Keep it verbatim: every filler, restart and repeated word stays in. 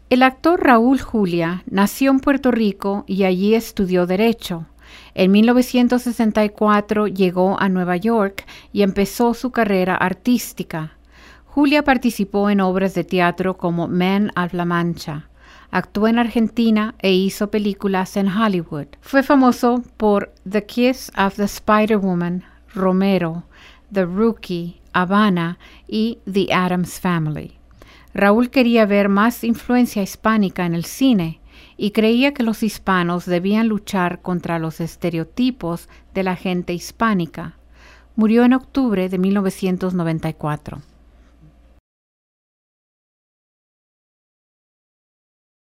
El actor Raúl Julia nació en Puerto Rico y allí estudió Derecho. En mil novecientos sesenta y cuatro llegó a Nueva York y empezó su carrera artística. Julia participó en obras de teatro como Men of La Mancha. Actuó en Argentina e hizo películas en Hollywood. Fue famoso por The Kiss of the Spider-Woman, Romero, The Rookie, Havana y The Addams Family. Raúl quería ver más influencia hispánica en el cine y creía que los hispanos debían luchar contra los estereotipos de la gente hispánica. Murió en octubre de mil novecientos noventa y cuatro.